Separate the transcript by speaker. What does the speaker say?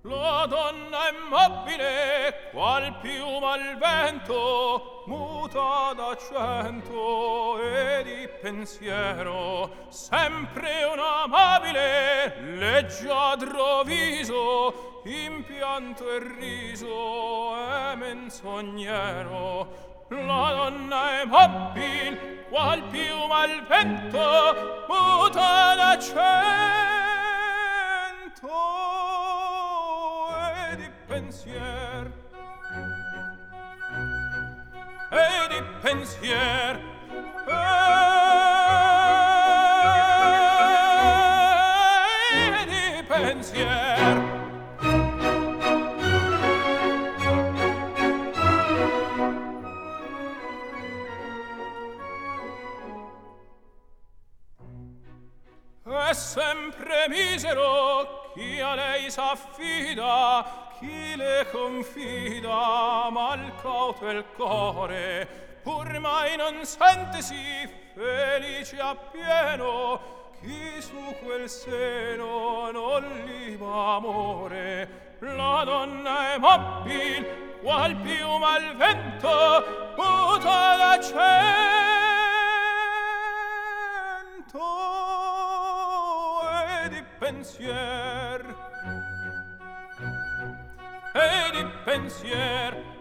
Speaker 1: La donna è mobile, qual piuma al vento, muta d'accento e di pensiero, sempre un amabile, leggiadro viso, impianto e riso è menzognero. La donna è mobile, qual piuma al vento, muta d'accento pensier e di pensier e di pensier è sempre misero chi a lei s'affida, chi le confida, mal cauto il core, pur mai non sentesi felice appieno, chi su quel seno non liba amore. La donna è mobil, qual piuma al vento, muta d'accento e di pensier e di pensier